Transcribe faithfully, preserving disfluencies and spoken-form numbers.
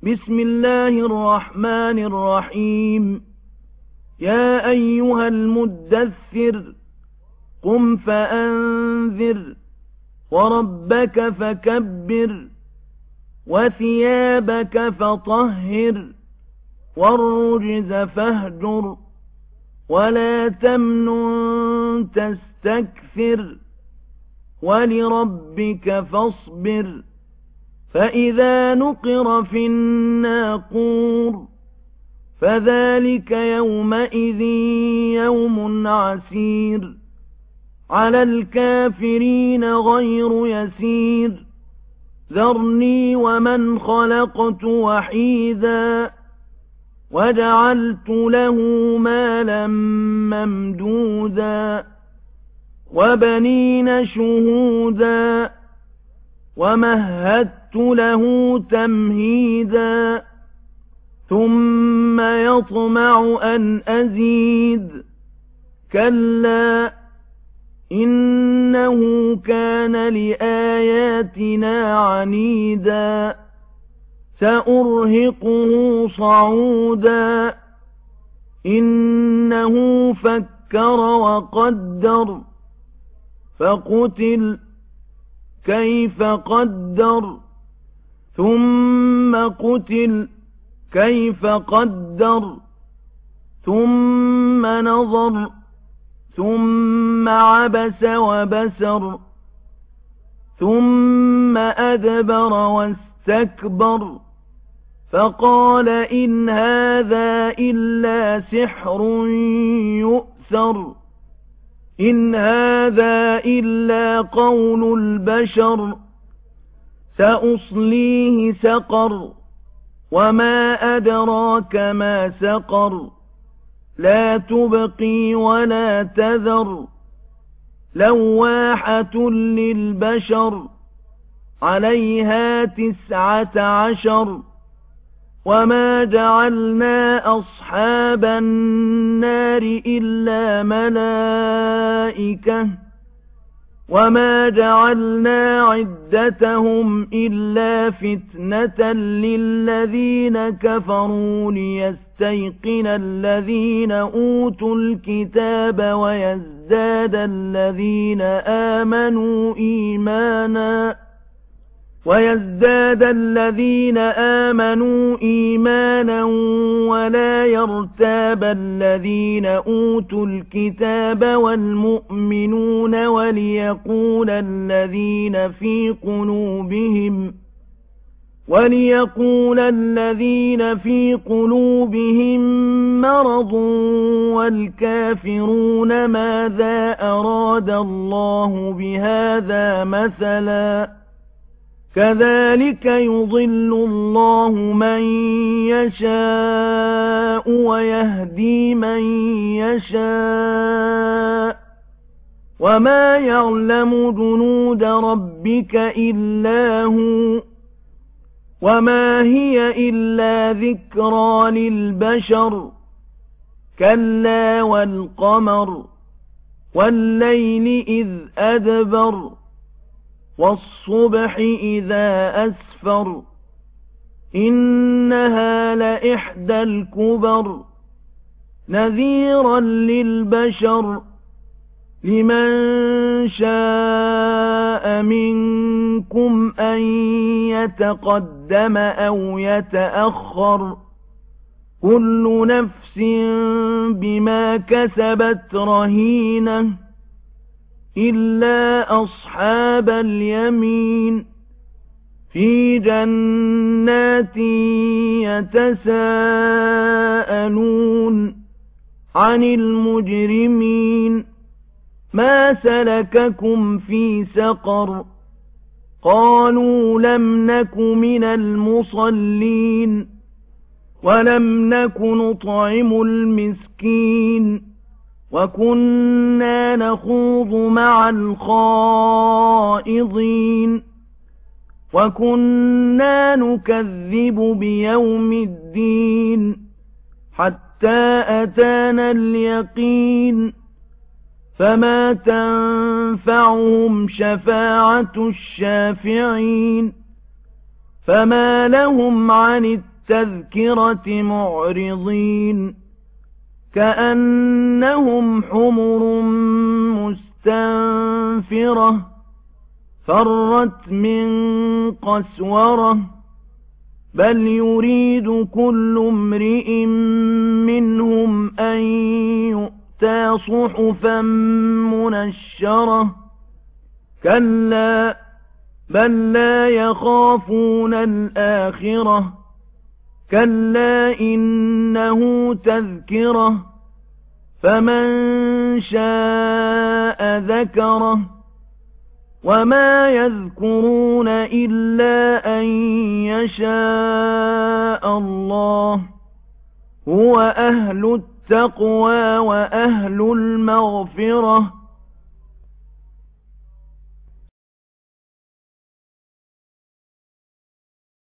بسم الله الرحمن الرحيم يا أيها المدثر قم فأنذر وربك فكبر وثيابك فطهر والرجز فاهجر ولا تمنن تستكثر ولربك فاصبر فإذا نقر في الناقور فذلك يومئذ يوم عسير على الكافرين غير يسير ذرني ومن خلقت وحيدا وجعلت له مالا ممدودا وبنين شهودا ومهدت له تمهيدا ثم يطمع أن أزيد كلا إنه كان لآياتنا عنيدا سأرهقه صعودا إنه فكر وقدر فقتل كيف قدر ثم قتل كيف قدر ثم نظر ثم عبس وبسر ثم أدبر واستكبر فقال إن هذا إلا سحر يؤثر إن هذا إلا قول البشر سأصليه سقر وما أدراك ما سقر لا تبقي ولا تذر لواحة للبشر عليها تسعة عشر وما جعلنا أصحاب النار إلا ملائكة وما جعلنا عدتهم إلا فتنة للذين كفروا ليستيقن الذين أوتوا الكتاب ويزداد الذين آمنوا إيمانا ويزداد الذين آمنوا إيمانا ولا يرتاب الذين أوتوا الكتاب والمؤمنون وليقول الذين في قلوبهم وليقول الذين في قلوبهم مرض والكافرون ماذا أراد الله بهذا مثلا كذلك يضل الله من يشاء ويهدي من يشاء وما يعلم جنود ربك إلا هو وما هي إلا ذكرى للبشر كلا والقمر والليل إذ أدبر والصبح إذا أسفر إنها لإحدى الكبر نذيرا للبشر لمن شاء منكم أن يتقدم أو يتأخر كل نفس بما كسبت رهينة إلا أصحاب اليمين في جنات يتساءلون عن المجرمين ما سلككم في سقر قالوا لم نك من المصلين ولم نك نطعم المسكين وكنا نخوض مع الخائضين وكنا نكذب بيوم الدين حتى أتانا اليقين فما تنفعهم شفاعة الشافعين فما لهم عن التذكرة معرضين كأنهم حمر مستنفرة فرت من قسورة بل يريد كل امرئ منهم أن يؤتى صحفا منشرة كلا بل لا يخافون الآخرة كلا إنه تذكرة فمن شاء ذكره وما يذكرون إلا أن يشاء الله هو أهل التقوى وأهل المغفرة